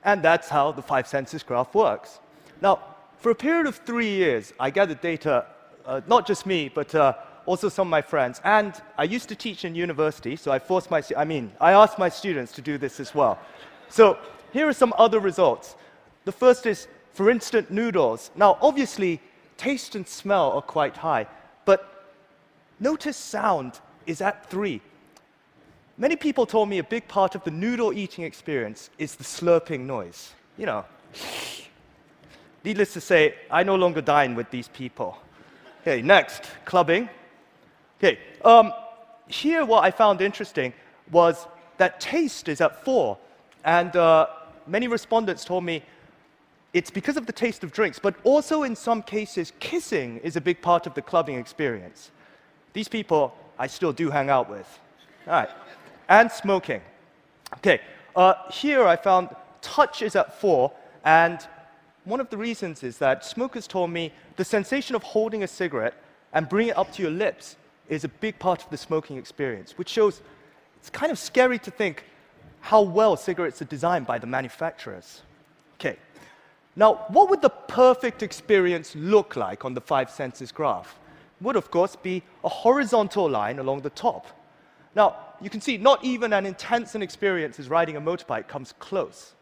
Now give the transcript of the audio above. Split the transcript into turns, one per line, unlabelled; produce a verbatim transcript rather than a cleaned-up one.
And that's how the five senses graph works. Now, for a period of three years, I gathered data, uh, not just me, but uh, also some of my friends. And I used to teach in university, so I forced my, I mean, I asked my students to do this as well. So here are some other results. The first is for instant noodles. Now, obviously, taste and smell are quite high, but notice sound is at three. Many people told me a big part of the noodle eating experience is the slurping noise. You know. Needless to say, I no longer dine with these people. Okay, next, clubbing. Okay, um, here what I found interesting was that taste is at four, and uh, many respondents told me it's because of the taste of drinks, but also in some cases, kissing is a big part of the clubbing experience. These people I still do hang out with. All right. And smoking. Okay, uh, here I found touch is at four, and one of the reasons is that smokers told me the sensation of holding a cigarette and bringing it up to your lips is a big part of the smoking experience, which shows it's kind of scary to think how well cigarettes are designed by the manufacturers. Okay, now what would the perfect experience look like on the five senses graph? It would, of course, be a horizontal line along the top. Now, you can see not even an intense an experience as riding a motorbike comes close.